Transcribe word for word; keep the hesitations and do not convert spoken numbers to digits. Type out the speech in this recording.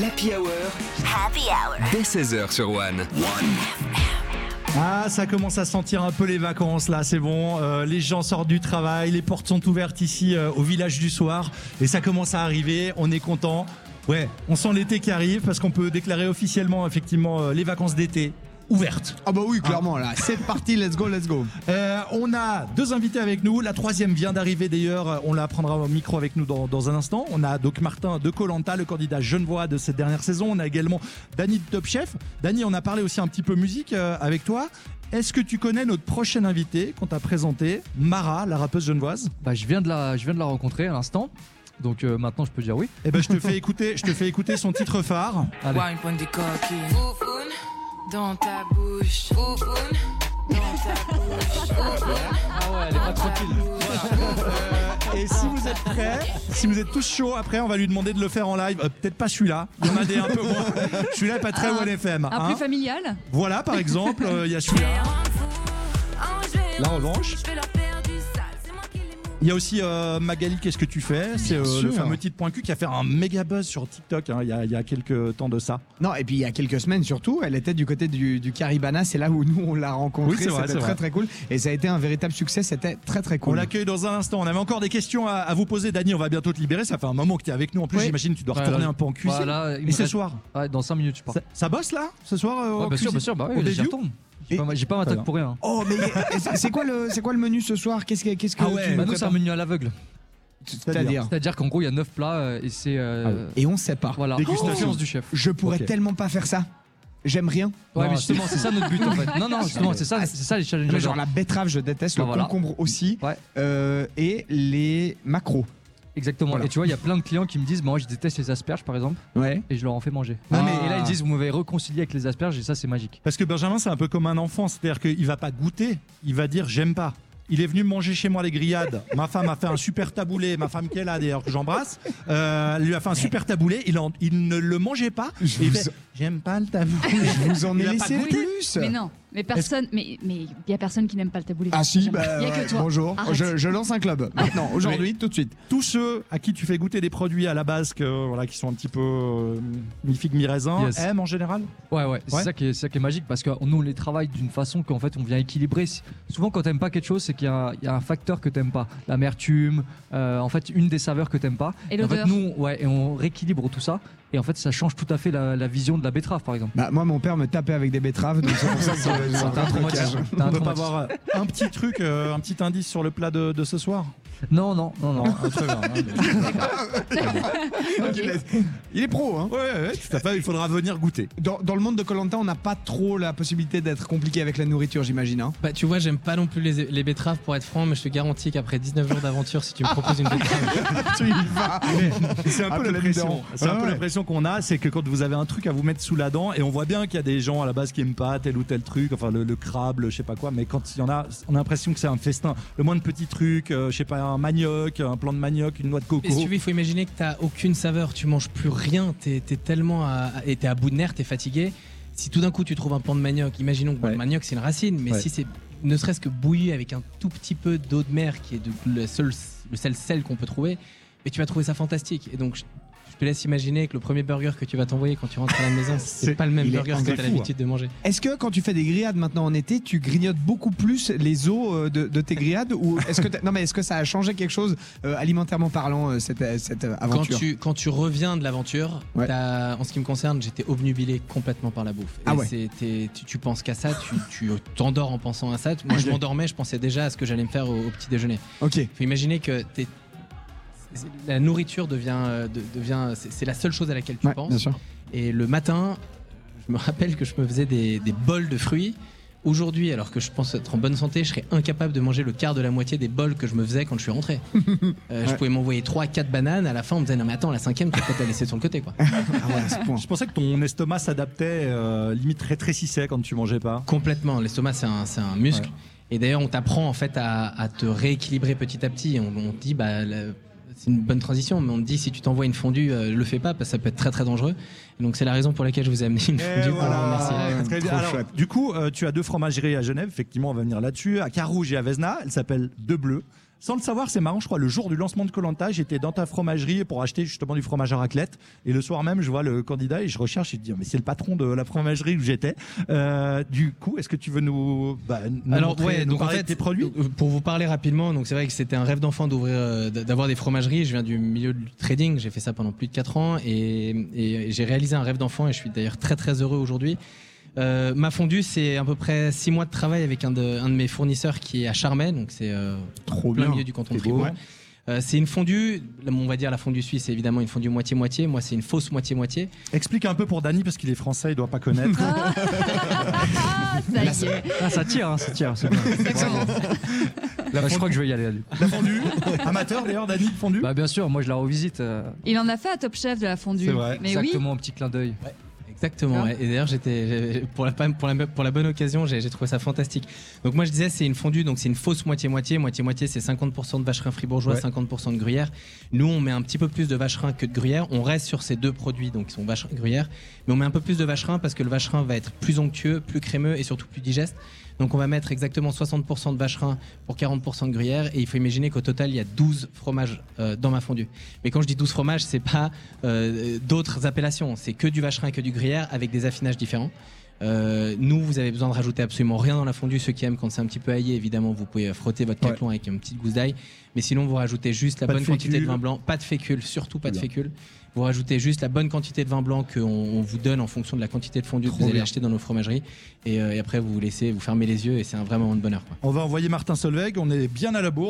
l'Happy Hour. Happy Hour. Dès seize heures sur One. Ah, ça commence à sentir un peu les vacances là, c'est bon. Euh, les gens sortent du travail, les portes sont ouvertes ici euh, au village du soir et ça commence à arriver. On est content. Ouais, on sent l'été qui arrive parce qu'on peut déclarer officiellement effectivement euh, les vacances d'été ouvertes. Ah bah oui, clairement là, c'est parti, let's go, let's go. Euh, on a deux invités avec nous. La troisième vient d'arriver d'ailleurs. On la prendra au micro avec nous dans, dans un instant. On a donc Martin de Koh Lanta, le candidat genevois de cette dernière saison. On a également Dany de Top Chef. Dany, on a parlé aussi un petit peu musique euh, avec toi. Est-ce que tu connais notre prochaine invitée qu'on t'a présentée, Mara, la rappeuse genevoise? Bah, je viens de la, je viens de la rencontrer à l'instant. Donc euh, maintenant je peux dire oui. Eh ben je te fais écouter, je te fais écouter son titre phare. Allez. Wine pointe des coquilles. Foufoune dans ta bouche. Foufoune dans ta bouche. Foufoune. Ah ouais, elle est pas tranquille. Euh, et si vous êtes prêts, si vous êtes tous chauds, après on va lui demander de le faire en live. Euh, peut-être pas celui-là. Il y en a des un peu moins. Celui-là est pas très One F M. Un hein. plus familial. Voilà par exemple, il euh, y a celui-là. La revanche. Il y a aussi euh, Magali, qu'est-ce que tu fais? C'est euh, le fameux titre point Q qui a fait un méga buzz sur TikTok hein, il, y a, il y a quelques temps de ça. Non, et puis il y a quelques semaines surtout, elle était du côté du, du Caribana, c'est là où nous on l'a rencontrée, Oui, c'est vrai, c'était c'est très vrai. très cool et ça a été un véritable succès, c'était très très On cool. l'accueille dans un instant. On avait encore des questions à, à vous poser. Dany, on va bientôt te libérer. Ça fait un moment que tu es avec nous. En plus, Oui. j'imagine que tu dois Ouais, retourner là, un peu en cuisine. Voilà, il me Et ce reste- soir Ouais, dans cinq minutes je pars. ça, ça bosse là ce soir euh, Ouais, en bien sûr, cuisine bien sûr, bah Au oui, j'y début retourne. J'ai Et- pas, j'ai pas ma Très tête pour rien. Oh mais c'est c'est quoi le c'est quoi le menu ce soir? Qu'est-ce que qu'est-ce que Ah ouais, tu Bah, nous nous c'est un prépares? menu à l'aveugle. C'est-à-dire C'est-à-dire qu'en gros il y a neuf plats euh, et c'est euh, et on sait pas. voilà, Dégustation. confiance du chef. Je pourrais Ok. tellement pas faire ça. J'aime rien. Ouais, Non, mais justement, c'est ça notre but en fait. Non, non, justement, mais- c'est ça, c'est ça les challenges. Mais genre la betterave, je déteste, Bah, le voilà. concombre aussi, Ouais. euh, et les macros. Exactement. Voilà. Et tu vois, il y a plein de clients qui me disent, moi je déteste les asperges par exemple, Ouais. et je leur en fais manger. Ah. Et là ils disent, vous m'avez réconcilié avec les asperges et ça c'est magique. Parce que Benjamin, c'est un peu comme un enfant. C'est-à-dire qu'il va pas goûter. Il va dire j'aime pas. Il est venu manger chez moi les grillades. Ma femme a fait un super taboulé. Ma femme qui est là d'ailleurs, que j'embrasse, euh, lui a fait un super taboulé. Il, en- il ne le mangeait pas. Je Et il vous- fait, j'aime pas le taboulé. Je vous en ai Il a pas laissé goûté. plus. Mais non, mais personne, mais mais il y a personne qui n'aime pas le taboulé. Ah si, bah, il y a ouais, que toi. bonjour. Arrête. Je, je lance un club. Maintenant, aujourd'hui, tout de suite. Tous ceux à qui tu fais goûter des produits à la base que, voilà, qui sont un petit peu euh, mi-figue, mi-raisin, Yes. aiment en général. Ouais, ouais, c'est Ouais. ça, qui est, c'est ça qui est magique parce que nous on les travaille d'une façon qu'en fait on vient équilibrer. Souvent quand t'aimes pas quelque chose, c'est qu'il y a, il y a un facteur que t'aimes pas. L'amertume, euh, en fait une des saveurs que t'aimes pas. Et en fait l'odeur. nous, ouais, et on rééquilibre tout ça. Et en fait ça change tout à fait la, la vision de la betterave par exemple. Bah, moi, mon père me tapait avec des betteraves, donc c'est pour ça que c'est T'as un un trucage. traumatisme. T'as On un peut pas traumatisme. avoir euh, un petit truc, euh, un petit indice sur le plat de, de ce soir. Non, non, non, non. Ah, très bien, hein. Il est- Il est pro, hein. Ouais, ouais, tout à fait. Il faudra venir goûter. Dans, dans le monde de Koh Lanta, on n'a pas trop la possibilité d'être compliqué avec la nourriture, j'imagine. Hein. Bah tu vois, j'aime pas non plus les, les betteraves pour être franc, mais je te garantis qu'après dix-neuf jours d'aventure, si tu me proposes une betterave, Tu y vas. C'est un Un peu peu l'impression. dedans. C'est un Ah peu ouais. l'impression qu'on a, c'est que quand vous avez un truc à vous mettre sous la dent, et on voit bien qu'il y a des gens à la base qui aiment pas tel ou tel truc, enfin le, le crabe, le je sais pas quoi, mais quand il y en a, on a l'impression que c'est un festin. Le moins de petits trucs, euh, je sais pas, un manioc, un plant de manioc, une noix de coco. et si tu veux, il faut imaginer que t'as aucune saveur, tu manges plus rien, t'es t'es tellement à, et t'es à bout de nerfs, t'es fatigué. Si tout d'un coup tu trouves un plant de manioc, imaginons que bon, Ouais. le manioc c'est une racine, mais Ouais. si c'est ne serait-ce que bouilli avec un tout petit peu d'eau de mer qui est de- le seul le seul sel qu'on peut trouver, et tu vas trouver ça fantastique. Et donc je, je te laisse imaginer que le premier burger que tu vas t'envoyer quand tu rentres à la maison, c'est C'est- pas le même il est burger que c'est t'as fou, l'habitude de manger. Est-ce que quand tu fais des grillades maintenant en été, tu grignotes beaucoup plus les os euh, de, de tes grillades ou est-ce que t'as- non mais est-ce que ça a changé quelque chose euh, alimentairement parlant euh, cette, cette euh, Quand aventure? tu, quand tu reviens de l'aventure, Ouais. t'as- en ce qui me concerne, j'étais obnubilé complètement par la bouffe. Ah Et ouais. c'est- t'es- tu, tu penses qu'à ça, tu, tu t'endors en pensant à ça. Moi, je Ok. m'endormais, je pensais déjà à ce que j'allais me faire au, au petit déjeuner. Ok. Faut imaginer que t'es- c'est- la nourriture devient, euh, de- devient c'est, c'est la seule chose à laquelle tu Ouais, penses. bien sûr. Et le matin, je me rappelle que je me faisais des, des bols de fruits. Aujourd'hui, alors que je pense être en bonne santé, je serais incapable de manger le quart de la moitié des bols que je me faisais quand je suis rentré. Euh, Je Ouais. pouvais m'envoyer trois quatre bananes. À la fin, on me disait non mais attends, la cinquième, tu peux peut-être la laisser sur le côté quoi. Ah ouais, à ce point. Je pensais que ton estomac s'adaptait, euh, limite rétrécissait quand tu mangeais pas. Complètement. L'estomac, c'est un, c'est un muscle. Ouais. Et d'ailleurs, on t'apprend en fait à, à te rééquilibrer petit à petit. On, on te dit bah la- c'est une bonne transition, mais on te dit si tu t'envoies une fondue, euh, le fais pas parce que ça peut être très très dangereux. Et donc c'est la raison pour laquelle je vous ai amené une Et fondue pour voilà. vous remercier. Ah, Très bien. trop Alors, chouette. du coup, euh, tu as deux fromageries à Genève. Effectivement, on va venir là-dessus. À Carouge et à Vesna. Elle s'appelle Deux Bleus. Sans le savoir, c'est marrant, je crois, le jour du lancement de Koh-Lanta, j'étais dans ta fromagerie pour acheter justement du fromage à raclette. Et le soir même, je vois le candidat et je recherche et je dis, mais c'est le patron de la fromagerie où j'étais. Euh, du coup, est-ce que tu veux nous, bah, nous Alors montrer, ouais, nous donc en parler fait, de tes produits? pour vous parler rapidement, donc c'est vrai que c'était un rêve d'enfant d'ouvrir, euh, d'avoir des fromageries. Je viens du milieu du trading, j'ai fait ça pendant plus de quatre ans et, et j'ai réalisé un rêve d'enfant et je suis d'ailleurs très très heureux aujourd'hui. Euh, ma fondue, c'est à peu près six mois de travail avec un de, un de mes fournisseurs qui est à Charmey, donc c'est euh, Trop plein bien. milieu du canton de C'est beau. Fribourg. Euh, c'est une fondue, on va dire la fondue suisse, c'est évidemment une fondue moitié-moitié. Moi, c'est une fausse moitié-moitié. Explique un peu pour Dany parce qu'il est français, il doit pas connaître. Ah, ça y est. Ah, ça tire, hein, ça tire. C'est bien. Bravo. Bah, je crois que je vais y aller. là, du coup. La fondue, amateur d'ailleurs, Dany, de fondue. Bah, bien sûr, moi je la revisite. euh, Il en a fait à Top Chef de la fondue. C'est vrai. Mais oui. exactement, un petit clin d'œil. Exactement. Ouais. Et d'ailleurs, j'étais j'ai- pour la pour la pour la bonne occasion, j'ai j'ai trouvé ça fantastique. Donc moi, je disais, c'est une fondue, donc c'est une fausse moitié-moitié. Moitié-moitié, c'est cinquante pour cent de vacherin fribourgeois, Ouais. cinquante pour cent de gruyère. Nous, on met un petit peu plus de vacherin que de gruyère. On reste sur ces deux produits, donc qui sont vacherin et gruyère, mais on met un peu plus de vacherin parce que le vacherin va être plus onctueux, plus crémeux et surtout plus digeste. Donc on va mettre exactement soixante pour cent de vacherin pour quarante pour cent de gruyère et il faut imaginer qu'au total il y a douze fromages euh, dans ma fondue. Mais quand je dis douze fromages, c'est pas euh, d'autres appellations, c'est que du vacherin et que du gruyère avec des affinages différents. Euh, nous, vous avez besoin de rajouter absolument rien dans la fondue. Ceux qui aiment quand c'est un petit peu aillé, évidemment, vous pouvez frotter votre Ouais. caclon avec une petite gousse d'ail. Mais sinon, vous rajoutez juste la Pas de bonne quantité de fécule. vin blanc, pas de fécule, surtout pas de Bien. fécule. Vous rajoutez juste la bonne quantité de vin blanc qu'on on vous donne en fonction de la quantité de fondue Trop que vous allez bien. acheter dans nos fromageries. Et, euh, et après, vous vous laissez, vous fermez les yeux et c'est un vraiment moment de bonheur, quoi. On va envoyer Martin Solveig, on est bien à la bourre.